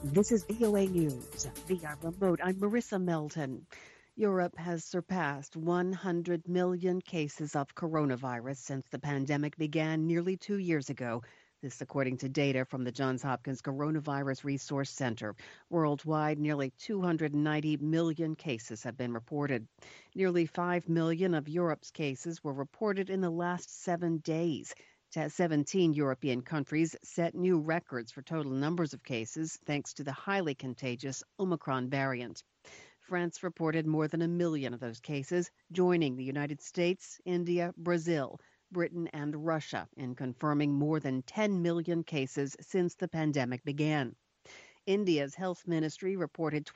This is VOA News via remote. I'm Marissa Melton. Europe has surpassed 100 million cases of coronavirus since the pandemic began nearly 2 years ago. This, according to data from the Johns Hopkins Coronavirus Resource Center. Worldwide, nearly 290 million cases have been reported. Nearly 5 million of Europe's cases were reported in the last 7 days. 17 European countries set new records for total numbers of cases thanks to the highly contagious Omicron variant. France reported more than 1 million of those cases, joining the United States, India, Brazil, Britain, and Russia in confirming more than 10 million cases since the pandemic began. India's health ministry reported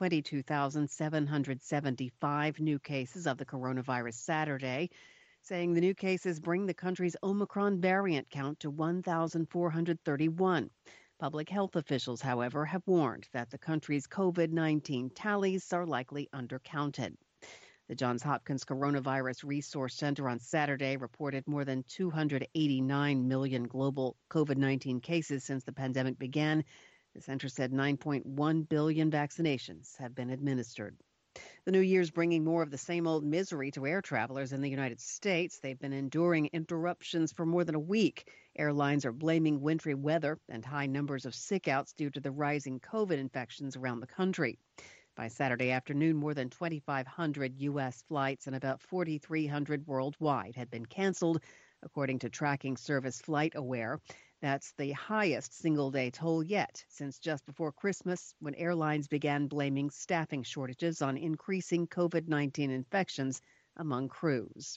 22,775 new cases of the coronavirus Saturday, saying the new cases bring the country's Omicron variant count to 1,431. Public health officials, however, have warned that the country's COVID-19 tallies are likely undercounted. The Johns Hopkins Coronavirus Resource Center on Saturday reported more than 289 million global COVID-19 cases since the pandemic began. The center said 9.1 billion vaccinations have been administered. The new year's bringing more of the same old misery to air travelers in the United States. They've been enduring interruptions for more than a week. Airlines are blaming wintry weather and high numbers of sickouts due to the rising COVID infections around the country. By Saturday afternoon, more than 2,500 U.S. flights and about 4,300 worldwide had been canceled, according to tracking service FlightAware. That's the highest single-day toll yet since just before Christmas, when airlines began blaming staffing shortages on increasing COVID-19 infections among crews.